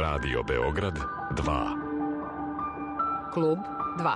Radio Beograd 2. Klub 2.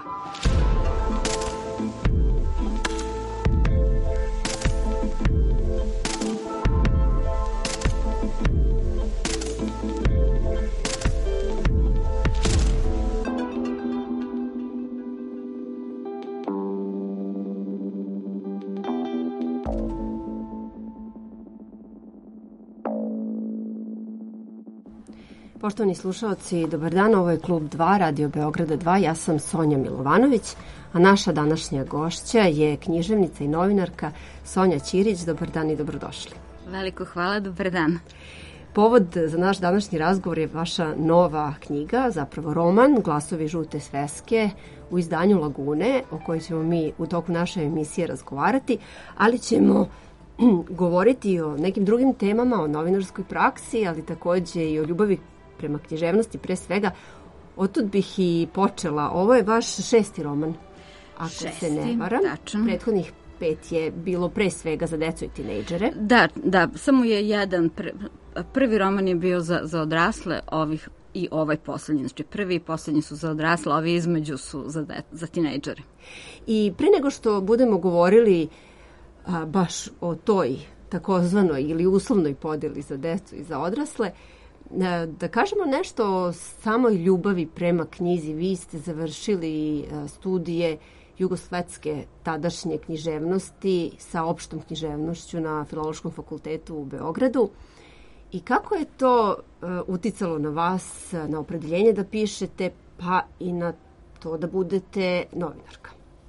Poštovani slušalci, dobar dan, ovo je Klub 2, Radio Beograda 2, ja sam Sonja Milovanović, a naša današnja gošća je književnica i novinarka Sonja Ćirić. Dobar dan i dobrodošli. Veliko hvala, dobar dan. Povod za naš današnji razgovor je vaša nova knjiga, zapravo roman Glasovi žute sveske u izdanju Lagune, o kojoj ćemo mi u toku naše emisije razgovarati, ali ćemo govoriti o nekim drugim temama, o novinarskoj praksi, ali takođe i o ljubavi prema književnosti, pre svega. Otud bih i počela. Ovo je vaš 6. roman, ako se ne varam. Tačno. Prethodnih 5 je bilo pre svega za decu i tinejdžere. Da, samo je jedan. Prvi roman je bio za odrasle, i ovaj poslednji. Znači, prvi i poslednji su za odrasle, ovi između su za tinejdžere. I pre nego što budemo govorili baš o toj takozvanoj ili uslovnoj podeli za decu i za odrasle, da kažemo nešto o samoj ljubavi prema knjizi. Vi ste završili studije jugoslovenske tadašnje književnosti sa opštom književnošću na Filološkom fakultetu u Beogradu. I kako je to uticalo na vas, na opredeljenje da pišete, pa i na to da budete novinarka?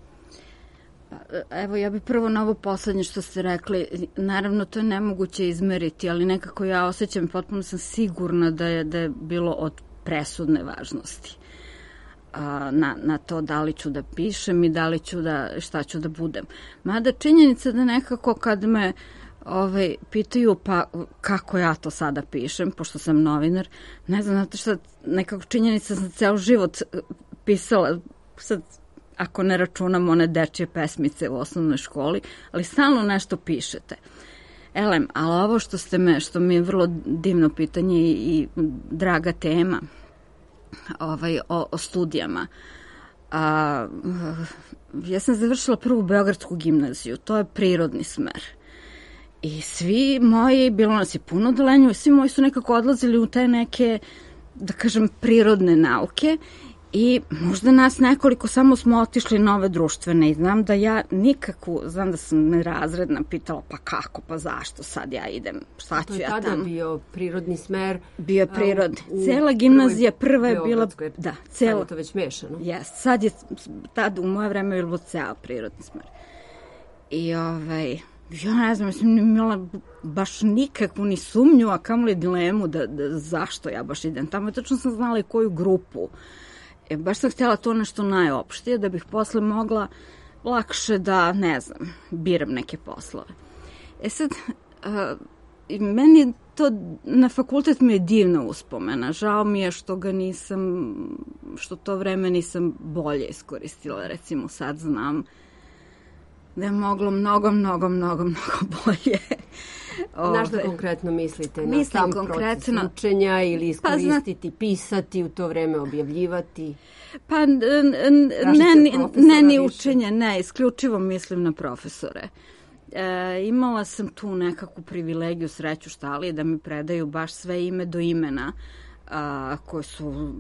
Evo, ja bih prvo na ovo poslednje što ste rekli. Naravno, to je nemoguće izmeriti, ali nekako ja osjećam, potpuno sam sigurna da je bilo od presudne važnosti na to da li ću da pišem i da li ću šta ću da budem. Mada činjenica da nekako kad me pitaju pa kako ja to sada pišem, pošto sam novinar, ne znam, znate šta, nekako činjenica sam ceo život pisala, sad ako ne računam one dečje pesmice u osnovnoj školi, ali stalno nešto pišete. Ali ovo što mi je vrlo divno pitanje i draga tema o studijama. Ja sam završila prvu Beogradsku gimnaziju, to je prirodni smer. I svi moji, bilo nas je puno odeljenju, svi moji su nekako odlazili u te neke, da kažem, prirodne nauke. I možda nas nekoliko samo smo otišli na ove društvene i znam da ja nikako, znam da sam nerazredna pitala pa kako, pa zašto sad ja idem, šta ću ja tamo. To je tada bio prirodni smer. Bio prirodni. Cela gimnazija prva je bila, da, cela. Sad je to već mešano. Jes, sad je, tada u moje vreme je bilo ceo prirodni smer. I ja ne znam, mislim, imala baš nikakvu ni sumnju, a kamoli dilemu da zašto ja baš idem tamo. Tačno sam znala i koju grupu. Baš sam htjela to nešto najopštije, da bih posle mogla lakše da, ne znam, biram neke poslove. Sad, meni to, na fakultet mi je divna uspomena. Žao mi je što to vreme nisam bolje iskoristila. Recimo, sad znam da je moglo mnogo bolje. Na što konkretno mislite? Na sam proces učenja ili iskoristiti, pisati, u to vreme objavljivati? Pa ne ni učenje, ne, isključivo mislim na profesore. Imala sam tu nekakvu privilegiju, sreću štali, da mi predaju baš sve ime do imena, koje su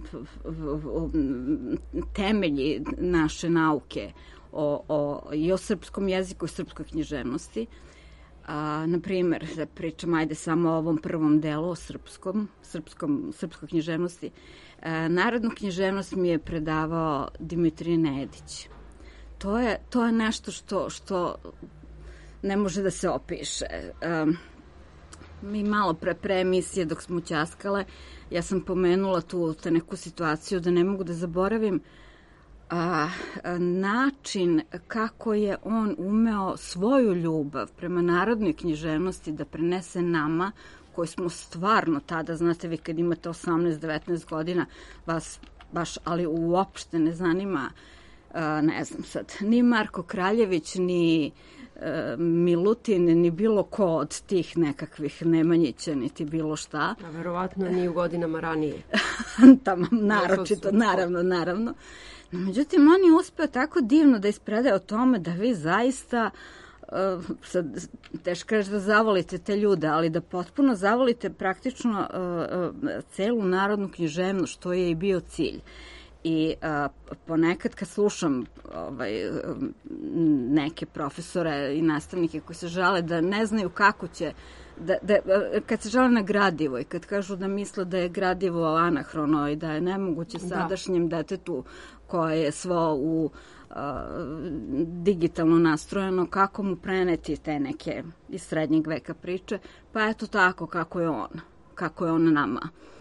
temelji naše nauke i o srpskom jeziku i srpskoj književnosti. Na primjer, da pričam, ajde samo o ovom prvom delu, o srpskoj književnosti. Narodnu književnost mi je predavao Dimitrije Nedić. To je nešto što ne može da se opiše. Mi malo pre emisije dok smo ćaskale, ja sam pomenula tu neku situaciju da ne mogu da zaboravim način kako je on umeo svoju ljubav prema narodnoj književnosti da prenese nama, koji smo stvarno tada, znate vi kad imate 18-19 godina, vas baš, ali uopšte ne zanima, ne znam sad, ni Marko Kraljević, ni Milutin, ni bilo ko od tih nekakvih Nemanjića, niti bilo šta. A verovatno ni u godinama ranije. Tamo, naročito, naravno. No, međutim, on je uspeo tako divno da ispredaje o tome da vi zaista, sad, teško je da zavolite te ljude, ali da potpuno zavolite praktično celu narodnu književnost, što je i bio cilj. I ponekad kad slušam neke profesore i nastavnike koji se žale da ne znaju kako će, kad se žale na gradivo i kad kažu da misle da je gradivo anahrono i da je nemoguće sadašnjem detetu koje je svo u digitalno nastrojeno, kako mu preneti te neke iz srednjeg veka priče, pa eto tako kako je on nama.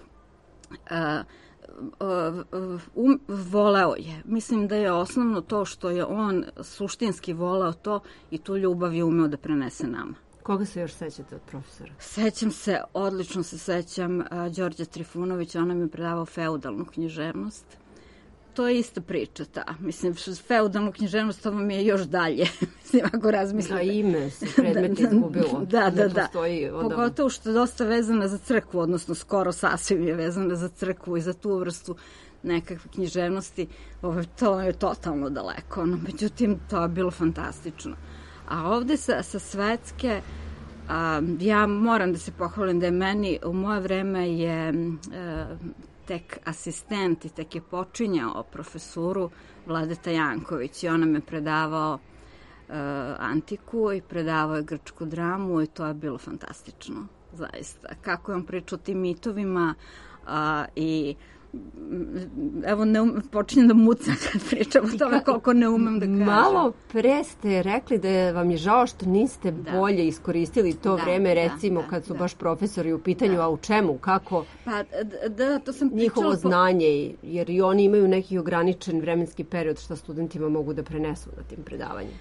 Voleo je. Mislim da je osnovno to što je on suštinski voleo to i tu ljubav je umeo da prenese nama. Koga se još sećate od profesora? Sećam se, odlično se sećam Đorđa Trifunovića, on nam je predavao feudalnu književnost. To je ista priča, Mislim, feudalnu književnost, to vam je još dalje. Mislim, ako razmislite. A ime se predmet izgubilo. Da. Pogotovo što je dosta vezana za crkvu, odnosno skoro sasvim je vezana za crkvu i za tu vrstu nekakve književnosti. To je totalno daleko. No, međutim, to je bilo fantastično. A ovde sa svetske, ja moram da se pohvalim da je meni u moje vreme je tek asistent i tek je počinjao profesuru Vladeta Janković i on nam je predavao antiku i predavao je grčku dramu i to je bilo fantastično, zaista. Kako je on pričao o tim mitovima i evo počinjem da mucam kad pričam o tome koliko ne umem da kažem. Malo pre ste rekli da vam je žao što niste bolje iskoristili to vreme, recimo kad su baš profesori u pitanju, a u čemu, kako to sam njihovo znanje, jer i oni imaju neki ograničen vremenski period što studentima mogu da prenesu na tim predavanjima.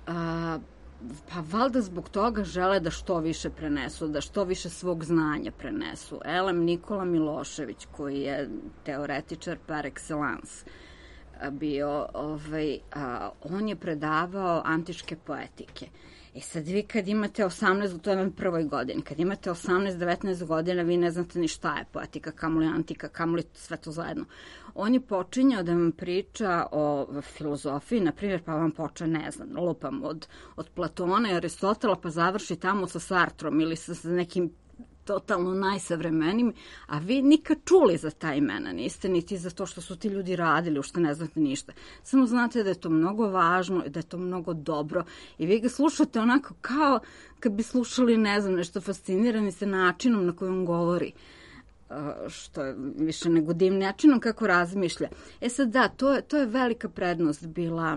Pa valjda zbog toga žele da što više prenesu, da što više svog znanja prenesu. Elem Nikola Milošević, koji je teoretičar par excellence bio, on je predavao antičke poetike. I sad vi kad imate 18, to je vam prvoj godini, kad imate 18-19 godina, vi ne znate ni šta je poetika, kamoli antika, kamoli sve to zajedno. On je počinjao da vam priča o filozofiji, na primjer, pa vam počne, ne znam, lupam, od Platona i Aristotela, pa završi tamo sa Sartrom ili sa nekim totalno najsavremenim, a vi nikad čuli za ta imena niste, niti za to što su ti ljudi radili, ušte ne znate ništa. Samo znate da je to mnogo važno i da je to mnogo dobro i vi ga slušate onako kao kad bi slušali, ne znam, nešto fascinirani ste načinom na koji on govori, što je više nego divnim načinom kako razmišlja. Sad da, to je velika prednost bila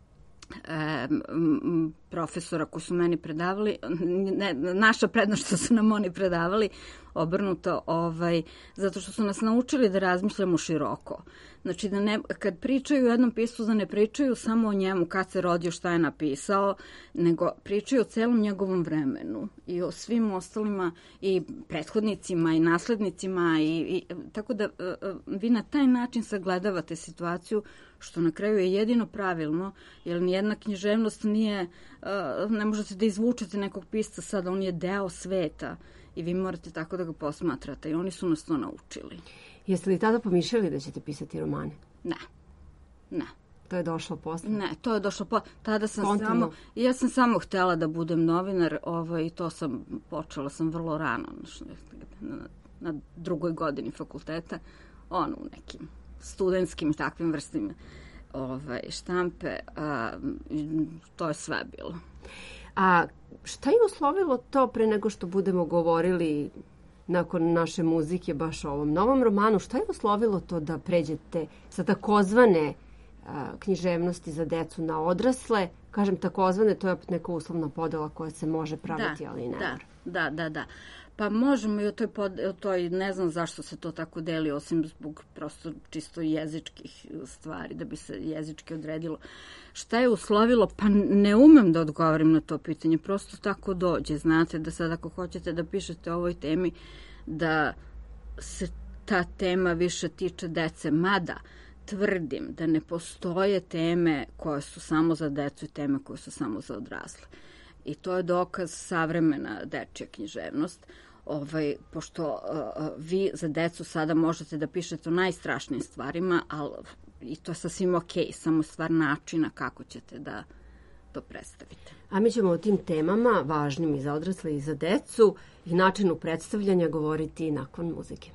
profesora koji su meni predavali, naša prednost što su nam oni predavali, obrnuto, zato što su nas naučili da razmišljamo široko. Znači, kad pričaju o jednom piscu, da ne pričaju samo o njemu, kad se rodio, šta je napisao, nego pričaju o celom njegovom vremenu i o svim ostalima i prethodnicima i naslednicima tako da vi na taj način sagledavate situaciju, što na kraju je jedino pravilno, jer nijedna književnost ne možete da izvučete nekog pisca sada, on je deo sveta i vi morate tako da ga posmatrate i oni su nas to naučili. Jeste li tada pomišljali da ćete pisati romane? Ne. To je došlo posle? Ne, to je došlo posle. Tada sam ja sam samo htela da budem novinar i to počela sam vrlo rano, na drugoj godini fakulteta, u nekim studentskim takvim vrstama štampe, to je sve bilo. A šta je uslovilo to pre nego što budemo govorili nakon naše muzike baš o ovom novom romanu, šta je uslovilo to da pređete sa takozvane književnosti za decu na odrasle? Kažem takozvane, to je neka uslovna podela koja se može praviti, ali ne mora. Da. Pa možemo i o toj, ne znam zašto se to tako deli, osim zbog prosto čisto jezičkih stvari, da bi se jezički odredilo. Šta je uslovilo? Pa ne umem da odgovorim na to pitanje, prosto tako dođe. Znate da sad ako hoćete da pišete o ovoj temi, da se ta tema više tiče dece, mada tvrdim da ne postoje teme koje su samo za decu i teme koje su samo za odrasle. I to je dokaz savremena dečja književnost. Pošto vi za decu sada možete da pišete o najstrašnijim stvarima, ali i to je sasvim okej, samo stvar načina kako ćete da to predstavite. A mi ćemo o tim temama, važnim i za odrasle i za decu, i načinu predstavljanja govoriti nakon muzike.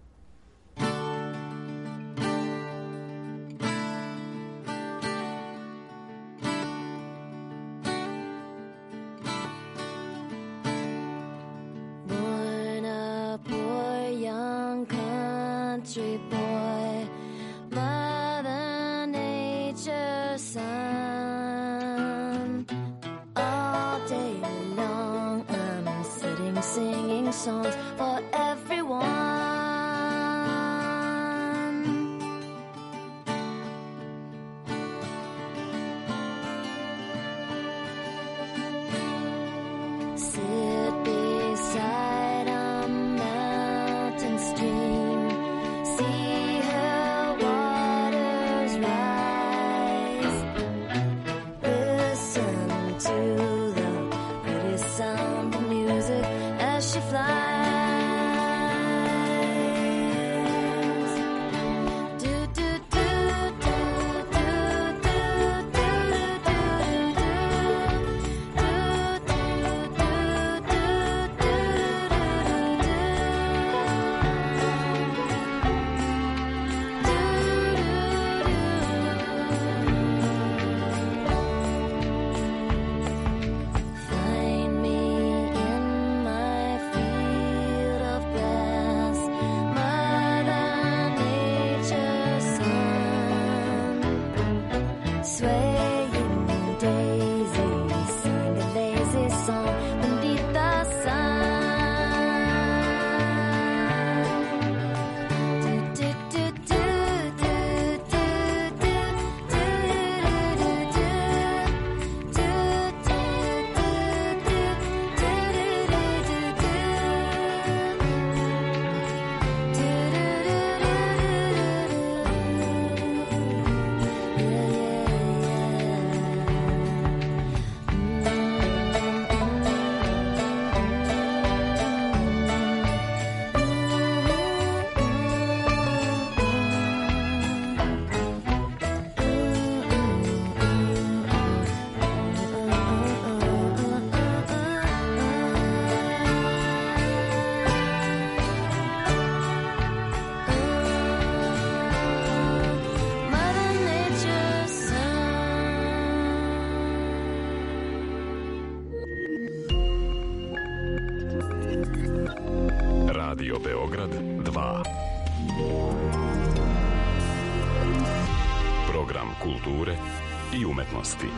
Country boy, Mother Nature's son. All day long I'm sitting singing songs for everyone. Sit beside a mountain stream, see her waters rise. Listen to the pretty sound of music as she flies. Do do do do do do do Find me in my field of grass, Mother Nature's son. Swaying daisies sing a lazy song beneath the sun. Do do do do do do do Mother Nature's Radio Beograd 2. Program kulture i umetnosti.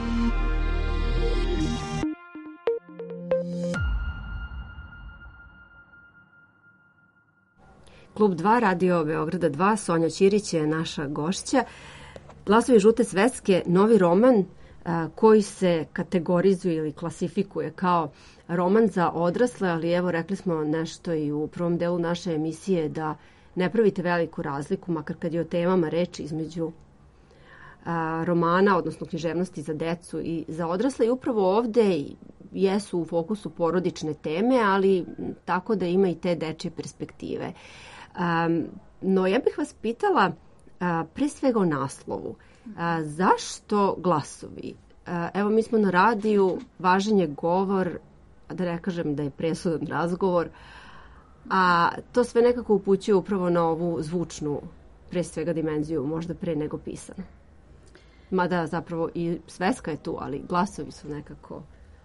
Klub 2, Radio Beograda 2, Sonja Ćirić je naša gošća. Glasovi žute sveske, novi roman koji se kategorizuje ili klasifikuje kao roman za odrasle, ali evo rekli smo nešto i u prvom delu naše emisije da ne pravite veliku razliku, makar kad je o temama reč, između romana, odnosno književnosti za decu i za odrasle. I upravo ovde jesu u fokusu porodične teme, ali tako da ima i te dečje perspektive. No ja bih vas pitala pre svega o naslovu. Zašto glasovi? Evo mi smo na radiju, važan je govor, da ne kažem da je presudan razgovor, a to sve nekako upućuje upravo na ovu zvučnu, pre svega dimenziju, možda pre nego pisano. Mada zapravo i sveska je tu, ali glasovi su nekako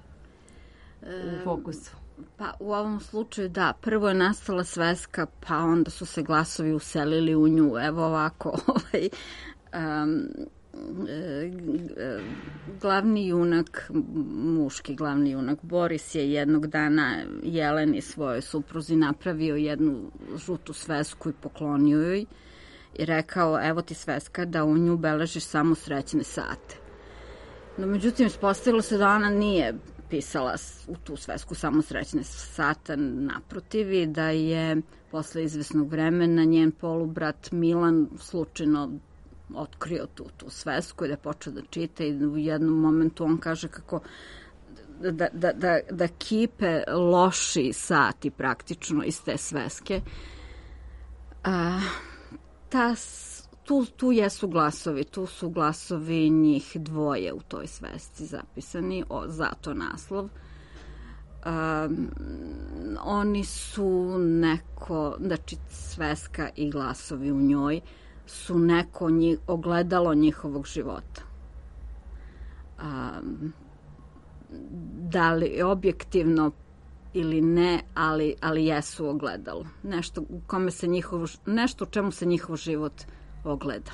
u fokusu. Pa u ovom slučaju da, prvo je nastala sveska, pa onda su se glasovi uselili u nju. Evo ovako, glavni junak, muški glavni junak Boris je jednog dana Jeleni svojoj supruzi napravio jednu žutu svesku i poklonio joj i rekao, evo ti sveska da u nju beležiš samo srećne sate. No, međutim, ispostavilo se da ona nije pisala u tu svesku samo srećne sate, naprotiv, i da je posle izvesnog vremena njen polubrat Milan slučajno otkrio tu svesku i da je počeo da čita i u jednom momentu on kaže kako da kipe loši sati praktično iz te sveske. Tu jesu glasovi, tu su glasovi njih dvoje u toj svesci zapisani, zato naslov. Oni su neko, znači sveska i glasovi u njoj su neko ogledalo njihovog života. Da li objektivno ili ne, ali jesu ogledalo. Nešto u čemu se njihov život ogleda.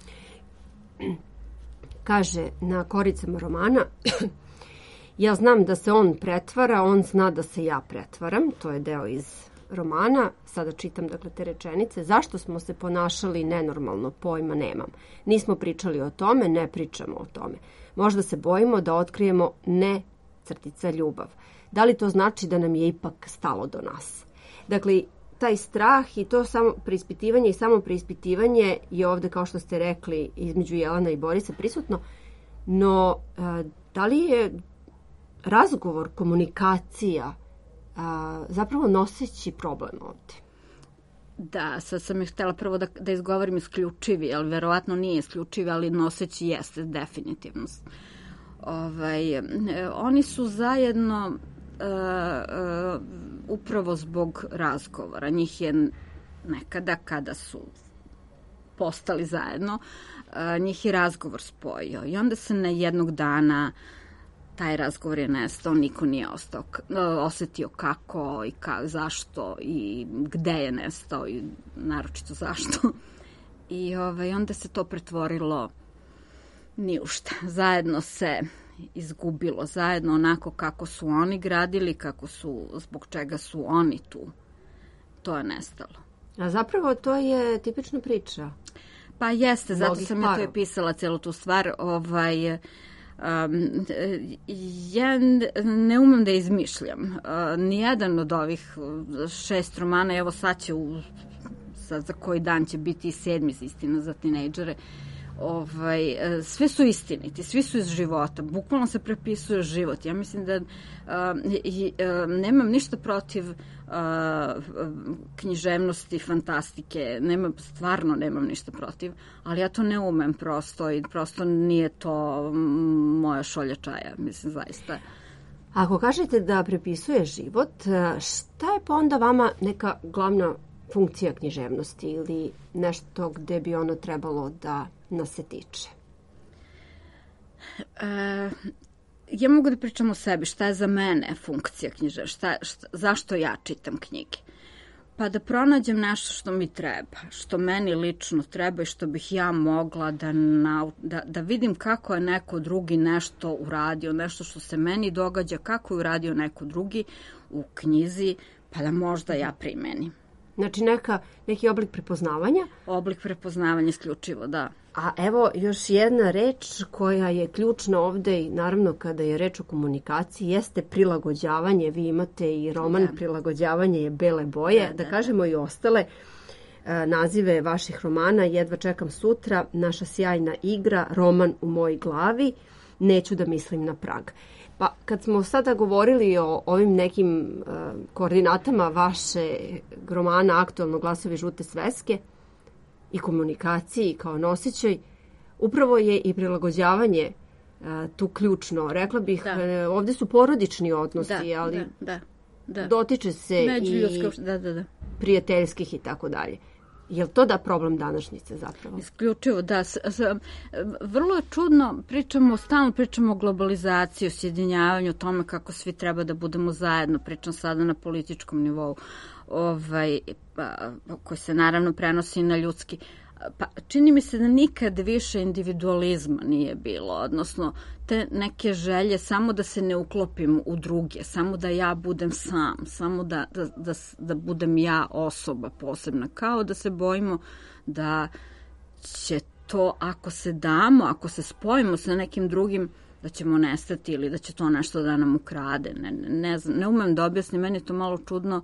Kaže na koricama romana: ja znam da se on pretvara, on zna da se ja pretvaram. To je deo iz romana. Sada čitam dakle te rečenice. Zašto smo se ponašali nenormalno, pojma nemam. Nismo pričali o tome, ne pričamo o tome. Možda se bojimo da otkrijemo ljubav. Da li to znači da nam je ipak stalo do nas? Dakle, taj strah i to samo preispitivanje i samo preispitivanje je ovde, kao što ste rekli, između Jelena i Borisa prisutno. No, da li je razgovor, komunikacija zapravo noseći problem ovde? Da, sad sam je htjela prvo da izgovorim isključivi, ali verovatno nije isključivi, ali noseći jeste definitivno. Oni su zajedno upravo zbog razgovora. Njih je nekada, kada su postali zajedno, njih je razgovor spojio. I onda se na jednog dana taj razgovor je nestao, niko nije osetio kako i zašto i gde je nestao i naročito zašto. I onda se to pretvorilo ni u šta. Zajedno se izgubilo, zajedno onako kako su oni gradili, zbog čega su oni tu. To je nestalo. A zapravo to je tipična priča. Pa jeste, zato sam ja to je pisala celu tu stvar. Ja ne umem da izmišljam. Nijedan od ovih 6 romana, evo sad će za koji dan će biti i 7. istina za tinejdžere, sve su istiniti, svi su iz života, bukvalno se prepisuje život. Ja mislim da nemam ništa protiv književnosti, fantastike, stvarno nemam ništa protiv, ali ja to ne umem prosto i prosto nije to moja šolja čaja, mislim zaista. Ako kažete da prepisuje život, šta je pa onda vama neka glavna funkcija književnosti ili nešto gde bi ono trebalo da nas se tiče? Ja mogu da pričam o sebi. Šta je za mene funkcija književnosti? Zašto ja čitam knjige? Pa da pronađem nešto što mi treba, što meni lično treba i što bih ja mogla da vidim kako je neko drugi nešto uradio, nešto što se meni događa, kako je uradio neko drugi u knjizi, pa da možda ja primenim. Znači neki oblik prepoznavanja? Oblik prepoznavanja isključivo, da. A evo još jedna reč koja je ključna ovde i naravno kada je reč o komunikaciji jeste prilagođavanje. Vi imate i roman Prilagođavanje je bele boje, da kažemo i ostale nazive vaših romana. Jedva čekam sutra, Naša sjajna igra, Roman u mojoj glavi, Neću da mislim na prag. Pa kad smo sada govorili o ovim nekim koordinatama vaše romana Aktualno glasovi žute sveske i komunikaciji kao nosićoj, upravo je i prilagođavanje tu ključno. Rekla bih, ovde su porodični odnosi, ali dotiče se i prijateljskih i tako dalje. Je li to problem današnjice zapravo? Isključivo, da. Vrlo je čudno, stalno pričamo o globalizaciji, o sjedinjavanju, o tome kako svi treba da budemo zajedno. Pričam sada na političkom nivou, koji se naravno prenosi na ljudski. Pa, čini mi se da nikad više individualizma nije bilo, odnosno te neke želje samo da se ne uklopim u druge, samo da ja budem sam, samo da budem ja osoba posebna, kao da se bojimo da će to, ako se damo, ako se spojimo sa nekim drugim, da ćemo nestati ili da će to nešto da nam ukrade. Ne znam, ne umem da objasnim, meni je to malo čudno,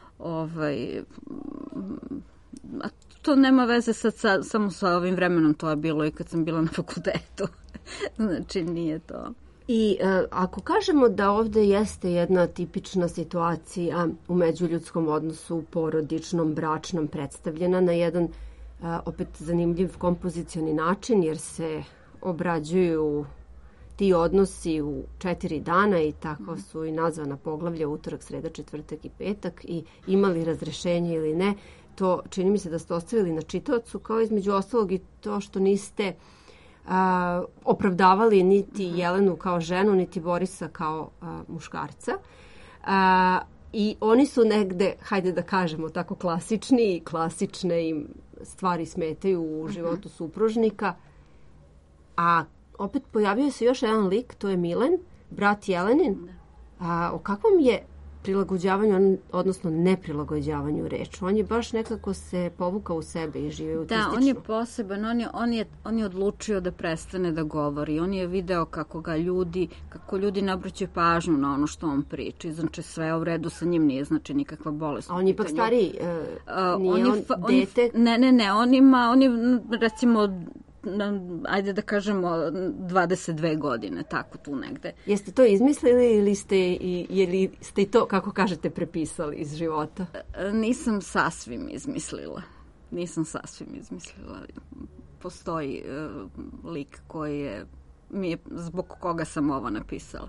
a to nema veze sad samo sa ovim vremenom, to je bilo i kad sam bila na fakultetu. Znači, nije to. I ako kažemo da ovde jeste jedna tipična situacija u međuljudskom odnosu, porodičnom, bračnom, predstavljena na jedan opet zanimljiv kompozicioni način, jer se obrađuju ti odnosi u 4 dana i tako su i nazvana poglavlja utorak, sreda, četvrtak i petak i imali razrešenje ili ne, to čini mi se da ste ostavili na čitaocu, kao između ostalog i to što niste opravdavali niti Jelenu kao ženu, niti Borisa kao muškarca. I oni su negde, hajde da kažemo tako, klasični i klasične im stvari smetaju u životu supružnika. A opet pojavio se još jedan lik, to je Milen, brat Jelenin. O kakvom je prilagođavanju, odnosno neprilagođavanju reč? On je baš nekako se povukao u sebe i živio autistično. Da, on je poseban, on je odlučio da prestane da govori. On je video kako ljudi ne obraćaju pažnju na ono što on priča. Znači sve je u redu sa njim, nije znači nikakva bolest. A on je ipak stariji, nije on dete? Ne, on je recimo, ajde da kažemo 22 godine, tako tu negde. Jeste to izmislili ili ste i to, kako kažete, prepisali iz života? Nisam sasvim izmislila. Postoji lik zbog koga sam ovo napisala.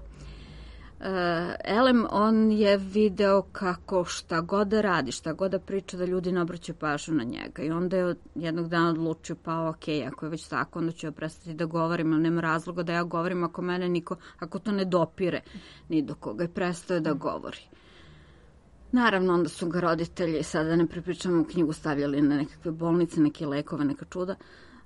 Elem, on je video kako šta god da radi, šta god da priča, da ljudi ne obraćaju pažnju na njega. I onda je jednog dana odlučio, pa okej, ako je već tako, onda ću ja prestati da govorim, ali nema razloga da ja govorim ako to ne dopire ni do koga. I prestao je da govori. Naravno, onda su ga roditelji, sada ne prepričamo u knjigu, stavljali na nekakve bolnice, neke lekove, neka čuda.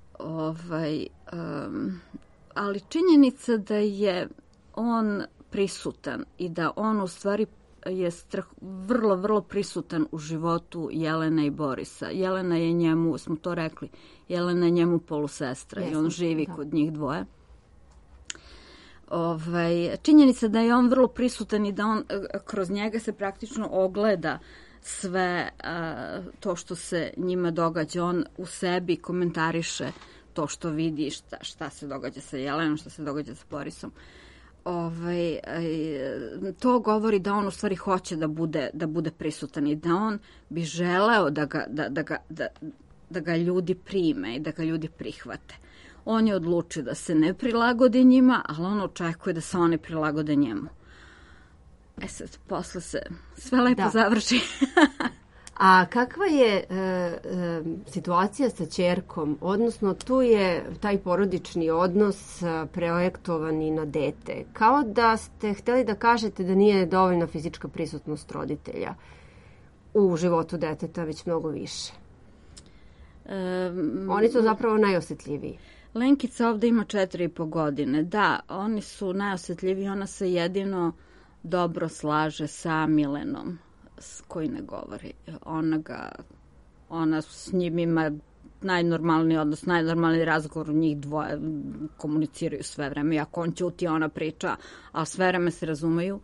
Ali činjenica da je on prisutan i da on u stvari je vrlo, vrlo prisutan u životu Jelene i Borisa. Jelena je njemu, smo to rekli, Jelena je njemu polusestra i on živi kod njih dvoje. Činjenica da je on vrlo prisutan i da on kroz njega se praktično ogleda sve to što se njima događa. On u sebi komentariše to što vidi, šta se događa sa Jelenom, šta se događa sa Borisom. To govori da on u stvari hoće da bude prisutan i da on bi želeo da ga ljudi prime i da ga ljudi prihvate. On je odlučio da se ne prilagodi njima, ali on očekuje da se oni prilagode njemu. Sad, posle se sve lepo završi. A kakva je situacija sa ćerkom? Odnosno, tu je taj porodični odnos projektovan i na dete. Kao da ste hteli da kažete da nije dovoljna fizička prisutnost roditelja u životu deteta, već mnogo više. Oni su zapravo najosjetljiviji. Lenkica ovde ima 4,5 godine. Da, oni su najosjetljiviji. Ona se jedino dobro slaže sa Milenom, koji ne govori. Ona s njim ima najnormalniji odnos, najnormalniji razgovor, njih dvoje komuniciraju sve vreme. Iako on ćuti, ona priča, ali sve vreme se razumeju.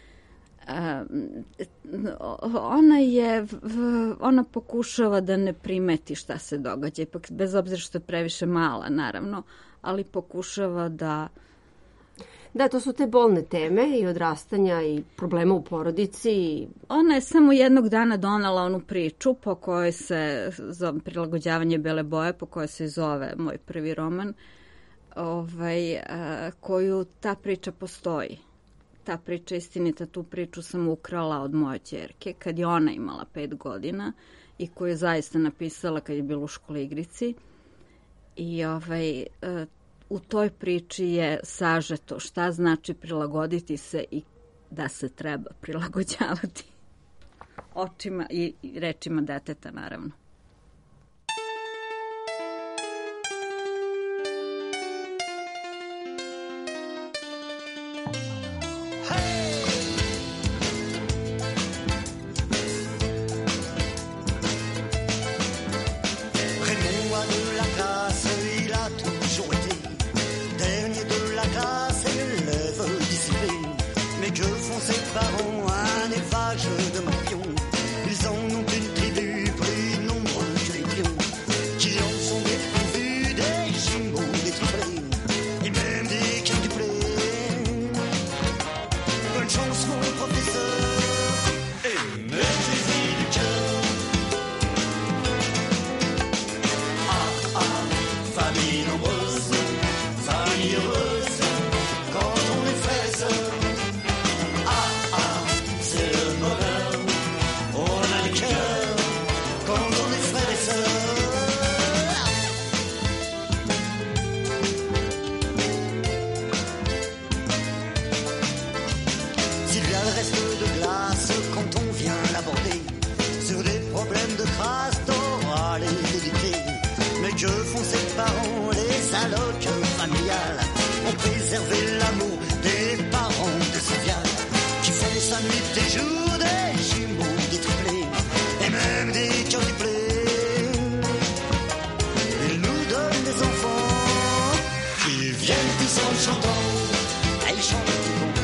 Ona pokušava da ne primeti šta se događa, ipak bez obzira što je previše mala, naravno, ali pokušava da... Da, to su te bolne teme i odrastanja i problema u porodici. Ona je samo jednog dana donala onu priču po kojoj se, za prilagođavanje bele boje, po kojoj se zove moj prvi roman, koju ta priča postoji. Ta priča istinita, tu priču sam ukrala od moje ćerke kad je ona imala 5 godina i koju je zaista napisala kad je bila u školi igrici. I u toj priči je sažeto šta znači prilagoditi se i da se treba prilagođavati očima i rečima deteta, naravno. reste de glace quand on vient l'aborder. Sur des problèmes de crasse, d'oral et d'édité. Mais que font ses parents, les allocs familiales, ont préservé l'amour des parents de Sylviane, qui font sa nuit des jours, des jumeaux, des triplés, et même des quintuplés. Ils nous donnent des enfants qui viennent tous en chantant. Elles chantent du bon.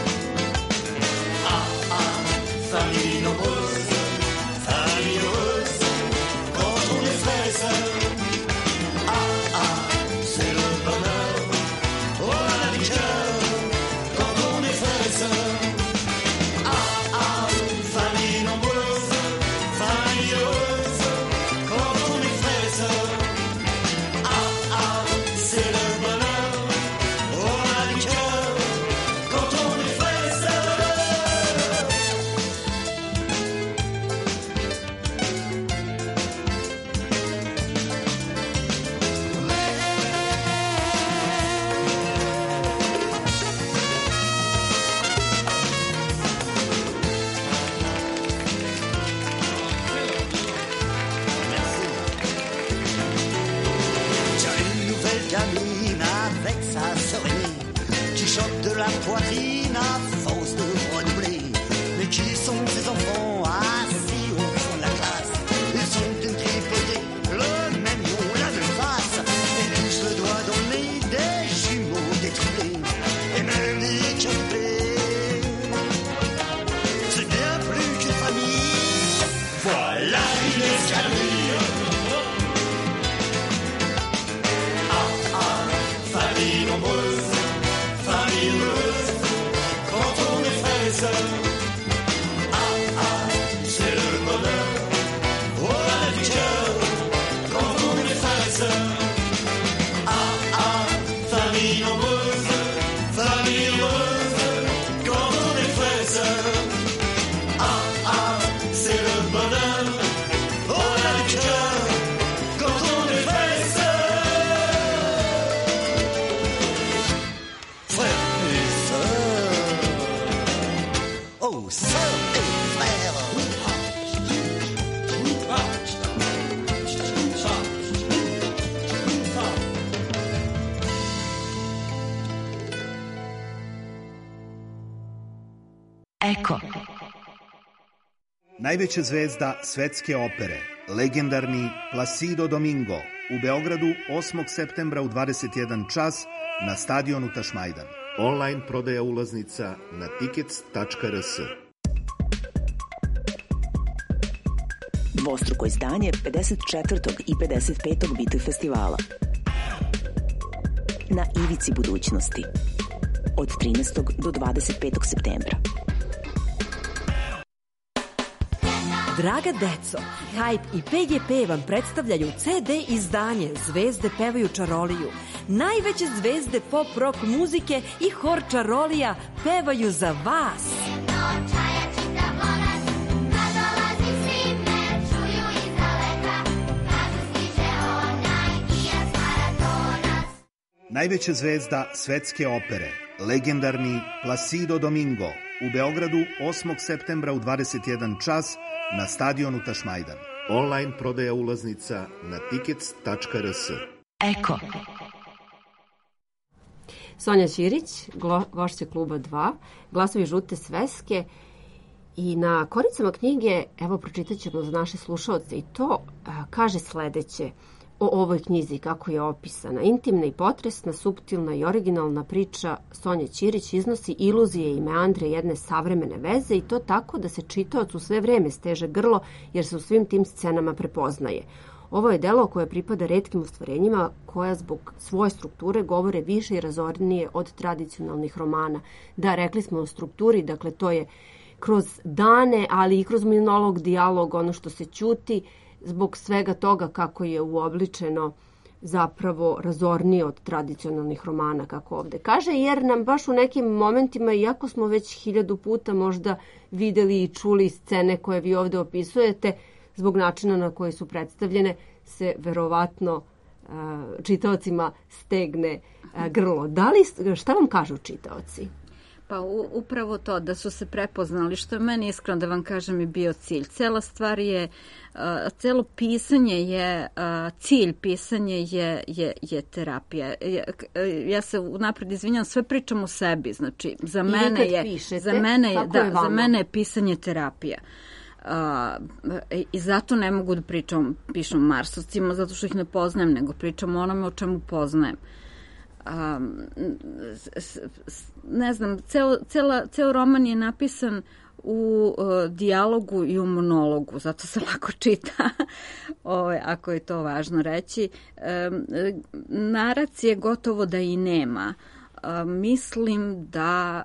Ah ah, famille nombreuse, famille heureuse, quand on est frères et sœurs. Ah ah, c'est le bonheur, oh la du cœur, quand on est frères et sœurs. Ah ah, famille nombreuse, famille heureuse, quand on est frères et sœurs. Ah ah, c'est le bonheur, oh la du cœur, quand on est frères et sœurs. Tiens, une nouvelle gamine avec sa sœur aînée qui chope de la poitrine à force de redoubler. Mais qui sont ces enfants assis au fond de la classe? Ils sont d'une tripotée, le même nom, la même face, et tous le doigt dans le nez, des jumeaux, des triplés, et même des quintuplés. C'est bien plus qu'une famille, voilà une escadrille. Ah ah, famille nombreuse, famille heureuse, quand on est frères et sœurs. Ah ah, c'est le bonheur, oh la du cœur, quand on est frères et sœurs. Ah ah, famille nombreuse, famille heureuse, quand on est frères et sœurs. Ah ah, c'est le bonheur, oh la du cœur, quand on est frères et sœurs. Frères et sœurs, oh sœurs et frères. Eko. Najveća zvezda svetske opere, legendarni Placido Domingo, u Beogradu 8. septembra u 21 čas na stadionu Tašmajdan. Online prodaja ulaznica na tickets.rs. Dvostruko izdanje 54. i 55. biti festivala. Na ivici budućnosti. Od 13. do 25. septembra. Draga deco, Hype i PGP vam predstavljaju CD izdanje Zvezde pevaju čaroliju. Najveće zvezde pop rock muzike i hor čarolija pevaju za vas. Najveća zvezda svetske opere, legendarni Placido Domingo, u Beogradu 8. septembra u 21 čas na stadionu Tašmajdan. Online prodaja ulaznica na tickets.rs. Eko. Sonja Ćirić, gošća kluba 2, glasovi žute sveske. I na koricama knjige, evo pročitat ćemo za naše slušaoce, i to kaže sledeće o ovoj knjizi, kako je opisana. Intimna i potresna, suptilna i originalna priča Sonje Ćirić iznosi iluzije i meandre jedne savremene veze, i to tako da se čitaocu sve vreme steže grlo, jer se u svim tim scenama prepoznaje. Ovo je delo koje pripada retkim ostvarenjima koja zbog svoje strukture govore više i razornije od tradicionalnih romana. Da, rekli smo o strukturi, dakle to je kroz dane, ali i kroz monolog, dijalog, ono što se ćuti, zbog svega toga kako je uobličeno zapravo razornije od tradicionalnih romana, kako ovde kaže, jer nam baš u nekim momentima, iako smo već 1000 puta možda videli i čuli scene koje vi ovde opisujete, zbog načina na koji su predstavljene, se verovatno čitaocima stegne grlo. Šta vam kažu čitaoci? Pa upravo to, da su se prepoznali, što je meni iskreno da vam kažem i bio cilj. Cela stvar je, celo pisanje je, cilj pisanja je terapija. Ja se unapred izvinjam, sve pričam o sebi, znači za mene je pisanje terapija. I zato ne mogu da pišem o Marsovcima, zato što ih ne poznajem, nego pričam o onome o čemu poznajem. Ne znam, ceo roman je napisan u dijalogu i u monologu, zato se lako čita, ako je to važno reći. Naracije gotovo da i nema. Mislim da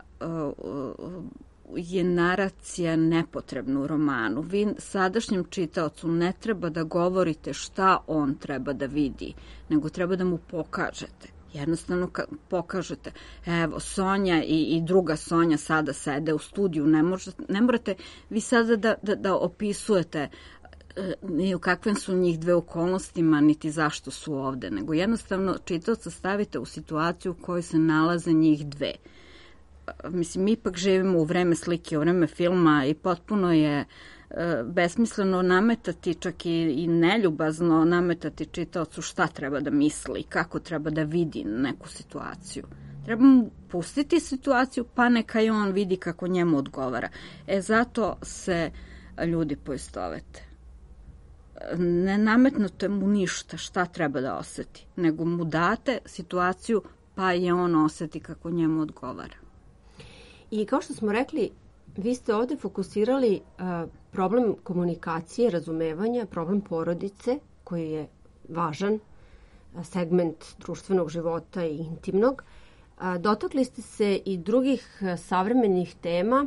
je naracija nepotrebna u romanu. Vi sadašnjem čitaocu ne treba da govorite šta on treba da vidi, nego treba da mu pokažete. Jednostavno pokažete, evo, Sonja i druga Sonja sada sede u studiju, ne morate vi sada da opisujete ni u kakvim su njih dve okolnostima, niti zašto su ovde, nego jednostavno čitaoca stavite u situaciju u kojoj se nalaze njih dve. Mislim, mi ipak živimo u vreme slike, u vreme filma i potpuno je besmisleno nametati, čak i neljubazno nametati čitaocu šta treba da misli, kako treba da vidi neku situaciju. Treba mu pustiti situaciju, pa neka i on vidi kako njemu odgovara. Zato se ljudi poistovete. Ne nametnete mu ništa šta treba da oseti, nego mu date situaciju, pa je on oseti kako njemu odgovara. I kao što smo rekli, vi ste ovde fokusirali problem komunikacije, razumevanja, problem porodice, koji je važan segment društvenog života i intimnog. Dotakli ste se i drugih savremenih tema,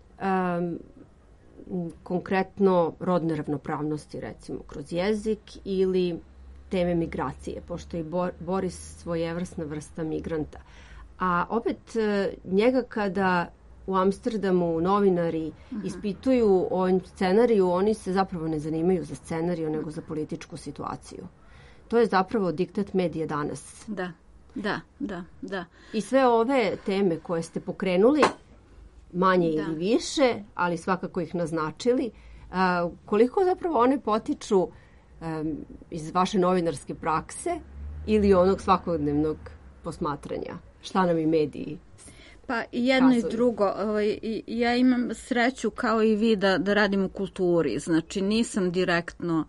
konkretno rodne ravnopravnosti, recimo, kroz jezik ili teme migracije, pošto je Boris svojevrsna vrsta migranta. A opet njega kada u Amsterdamu novinari ispituju o scenariju, oni se zapravo ne zanimaju za scenariju, nego za političku situaciju. To je zapravo diktat medija danas. Da. I sve ove teme koje ste pokrenuli, manje ili više, ali svakako ih naznačili, koliko zapravo one potiču iz vaše novinarske prakse ili onog svakodnevnog posmatranja? Šta nam i mediji? Pa i jedno i drugo. Ja imam sreću kao i vi da radim u kulturi. Znači nisam direktno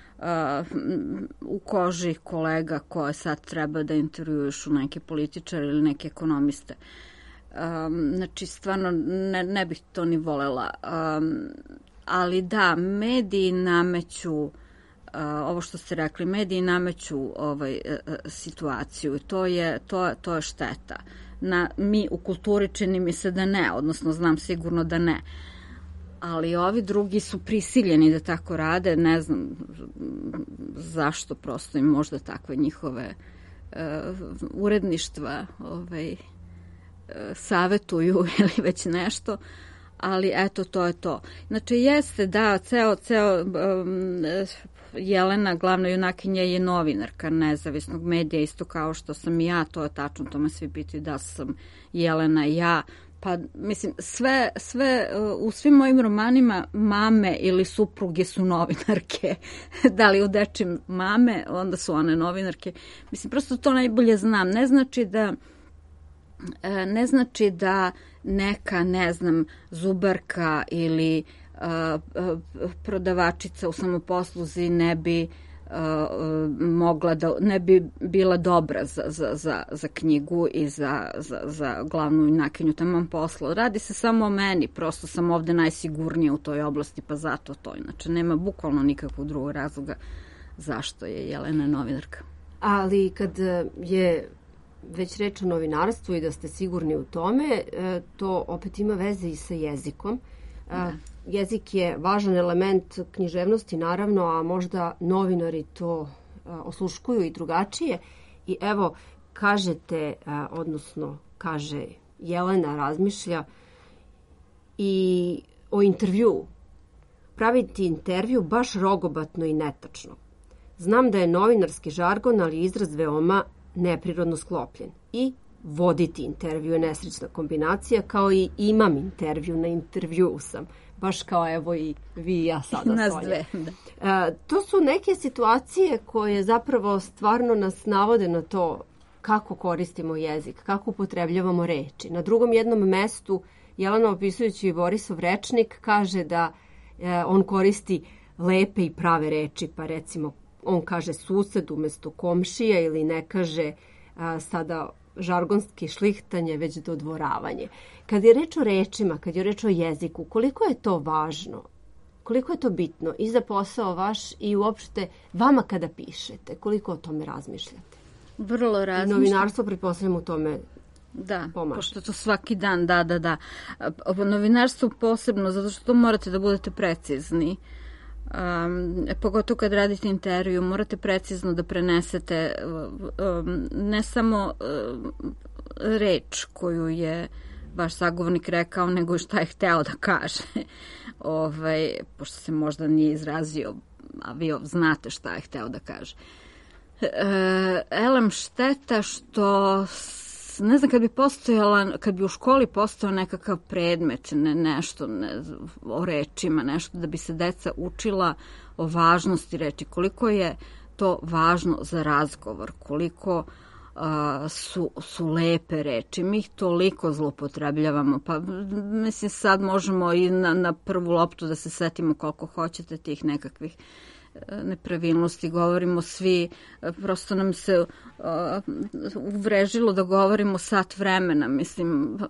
u koži kolega koje sad treba da intervjuišu neke političare ili neke ekonomiste. Znači stvarno ne bih to ni volela. Ali da, mediji nameću ovo što ste rekli, mediji nameću situaciju. To je šteta. Mi u kulturi čini mi se da ne, odnosno znam sigurno da ne. Ali ovi drugi su prisiljeni da tako rade, ne znam zašto, prosto im možda takve njihove uredništva savetuju ili već nešto, ali eto, to je to. Znači, jeste da, ceo Jelena, glavna junakinja, je novinarka nezavisnog medija, isto kao što sam i ja, to je tačno, to me svi pitaju da sam Jelena i ja. Pa, mislim, sve u svim mojim romanima mame ili supruge su novinarke. Da li u dečim mame, onda su one novinarke. Mislim, prosto to najbolje znam. Ne znači da neka, ne znam, zubarka ili prodavačica u samoposluzi ne bi mogla da, ne bi bila dobra za knjigu i za glavnu junakinju tamam posla. Radi se samo o meni, prosto sam ovde najsigurnija u toj oblasti, pa zato to. Inače, nema bukvalno nikakvog drugog razloga zašto je Jelena novinarka. Ali kad je već reč o novinarstvu i da ste sigurni u tome, to opet ima veze i sa jezikom. Jezik je važan element književnosti, naravno, a možda novinari to osluškuju i drugačije. I evo, kažete, odnosno kaže Jelena, razmišlja i o intervjuu. Praviti intervju baš rogobatno i netačno. Znam da je novinarski žargon, ali izraz veoma neprirodno sklopljen. I voditi intervju je nesrećna kombinacija, kao i imam intervju, na intervju sam. Baš kao evo i vi i ja sada, Nas Sonja. dve, da. To su neke situacije koje zapravo stvarno nas navode na to kako koristimo jezik, kako upotrebljavamo reči. Na drugom jednom mestu Jelena, opisujući Borisov rečnik, kaže da on koristi lepe i prave reči, pa recimo on kaže sused umesto komšija ili ne kaže sada žargonski šlihtanje, već dodvoravanje. Kad je reč o rečima, kad je reč o jeziku, koliko je to važno, koliko je to bitno i za posao vaš i uopšte vama kada pišete, koliko o tome razmišljate? Vrlo I razmišljam. novinarstvo, pretpostavljam, u tome Da, pomaže. pošto to svaki dan, da. Novinarstvo posebno, zato što morate da budete precizni. Pogotovo kad radite intervju, morate precizno da prenesete ne samo reč koju je vaš sagovornik rekao, nego i šta je hteo da kaže. Pošto se možda nije izrazio, a vi znate šta je hteo da kaže. Elem, šteta što ne znam, kad bi u školi postojao nekakav predmet, nešto o rečima, nešto da bi se deca učila o važnosti reči, koliko je to važno za razgovor, koliko su lepe reči. Mi ih toliko zloupotrebljavamo, pa mislim sad možemo i na prvu loptu da se setimo koliko hoćete tih nekakvih nepravilnosti, govorimo svi, prosto nam se uvrežilo da govorimo sat vremena, mislim,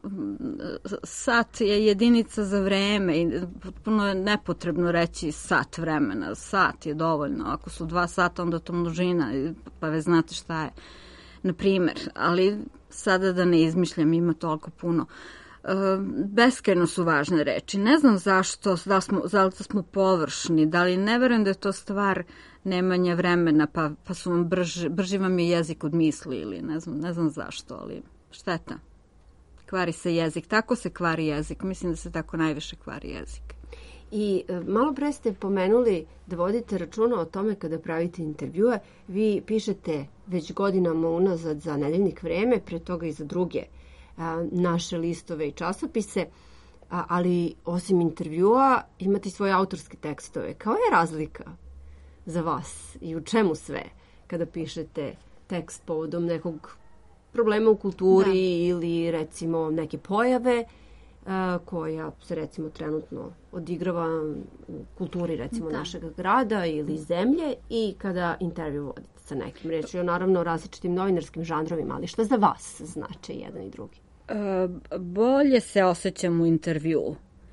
sat je jedinica za vreme i potpuno je nepotrebno reći sat vremena, sat je dovoljno, ako su 2 sata onda to množina, pa već znate šta je, na primer, ali sada da ne izmišljam, ima toliko puno. Beskrajno su važne reči. Ne znam zašto, da li smo površni, da li ne verujem da je to stvar nemanja vremena, pa su vam brži vam je jezik od misli ili ne znam zašto, ali šteta. Kvari se jezik, tako se kvari jezik, mislim da se tako najviše kvari jezik. I malo pre ste pomenuli da vodite računa o tome kada pravite intervjue. Vi pišete već godinama unazad za Nedeljnik Vreme, pre toga i za druge naše listove i časopise, ali osim intervjua imate svoje autorske tekstove. Kao je razlika za vas i u čemu sve kada pišete tekst povodom nekog problema u kulturi ili recimo neke pojave koja se recimo trenutno odigrava u kulturi recimo našeg grada ili zemlje i kada intervju vodite sa nekim. Reč je naravno o različitim novinarskim žanrovima, ali šta za vas znači jedan i drugi? Bolje se osjećam u intervjuu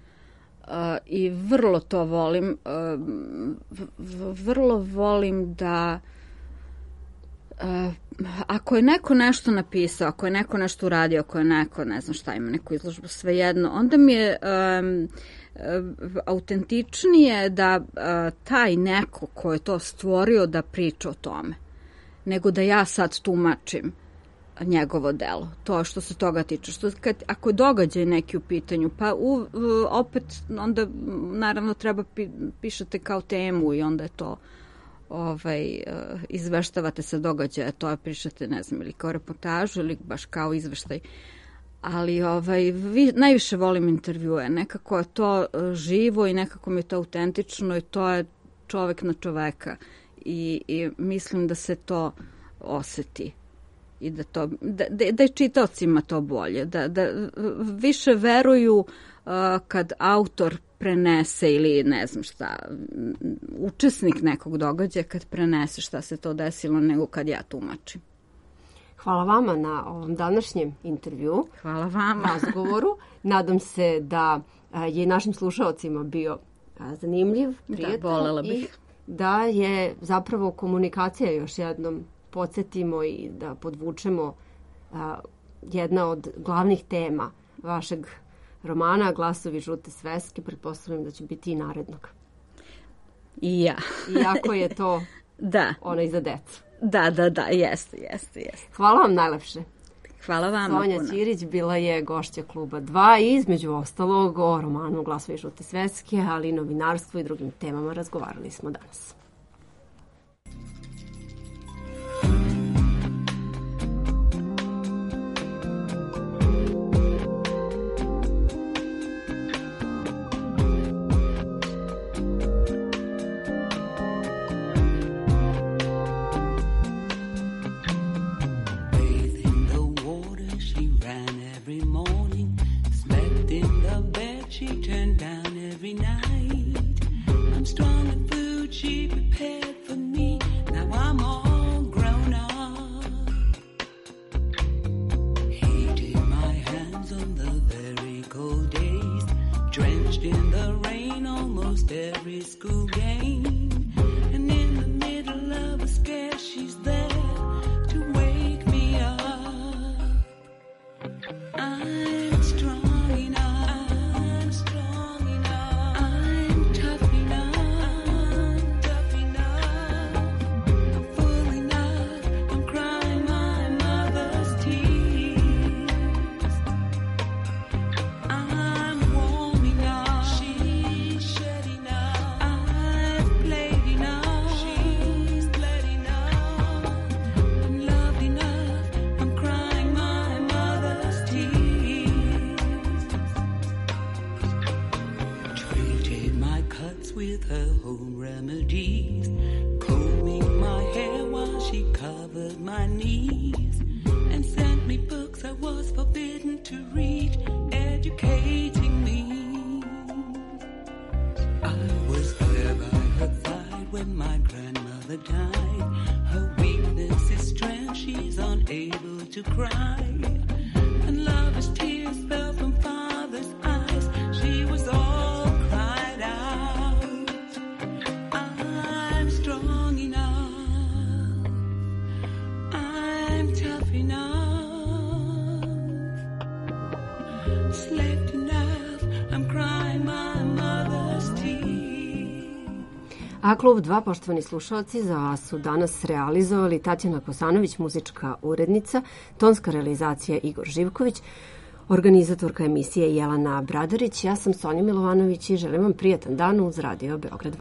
i vrlo to volim. Vrlo volim da ako je neko nešto napisao, ako je neko nešto uradio, ako je neko, ne znam šta, ima neku izložbu, svejedno, onda mi je autentičnije da taj neko ko je to stvorio da priča o tome, nego da ja sad tumačim njegovo delo. To što se toga tiče. Ako je događaj neki u pitanju, pa opet onda naravno treba pišete kao temu i onda je to izveštavate se događaja, to je pišete, ne znam, ili kao reportažu ili baš kao izveštaj. Ali najviše volim intervjue. Nekako je to živo i nekako mi je to autentično i to je čovek na čoveka. I mislim da se to oseti. I da je čitaocima to bolje, da više veruju kad autor prenese ili ne znam šta, učesnik nekog događaja kad prenese šta se to desilo nego kad ja tumačim. Hvala vama na ovom današnjem intervju. Hvala vama. Razgovoru. Nadam se da je našim slušaocima bio zanimljiv, prijatan. Da, volela bih. I da je zapravo komunikacija, još jednom podsjetimo i da podvučemo, jedna od glavnih tema vašeg romana Glasovi žute sveske. Pretpostavljam da će biti i narednog. I ja. Iako je to onaj za decu. Da, jeste. Hvala vam najlepše. Hvala vama. Sonja Ćirić bila je gošća Kluba 2 i između ostalog o romanu Glasovi žute sveske, ali i novinarstvu i drugim temama razgovarali smo danas. she turned down every night. I'm strong in food she prepared for me. Now I'm all grown up. Heated my hands on the very cold days, drenched in the rain almost every school game. And in the middle of a scare, she's there to wake me up. I'm strong enough. I'm strong enough. I'm tough enough. Tough enough. I'm full enough. I'm crying my mother's tears. I'm warm enough. She's shed enough. I've played enough. She's played enough. I'm loved enough. I'm crying my mother's tears. Treated my cuts with her home remedies, combing my hair while she covered my knees, and sent me books I was forbidden to read, educating me. I was there by her side when my grandmother died. Her weakness is strength, she's unable to cry. And lover's tears fell from father's eyes. She was all cried out. I'm strong enough. I'm tough enough. Slept enough. I'm crying my mother's tears. A Klub 2, poštovani slušalci, za vas su danas realizovali Tatjana Kosanović, muzička urednica, tonska realizacija Igor Živković, organizatorka emisije Jelena Bradarić. Ja sam Sonja Milovanović i želim vam prijatan dan uz Radio Beograd 2.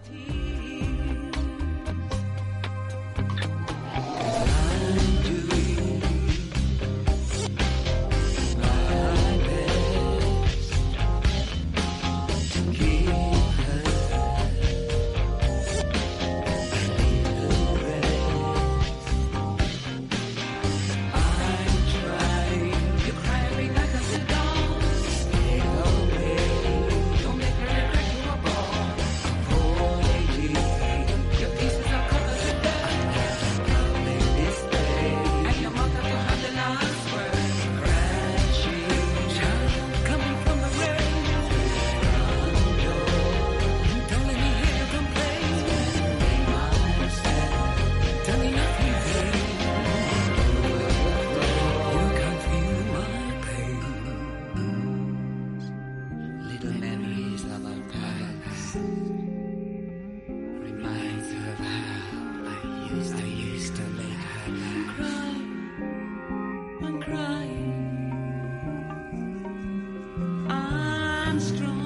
Little memories of our past reminds her of how I used to make her cry. I'm crying. I'm strong.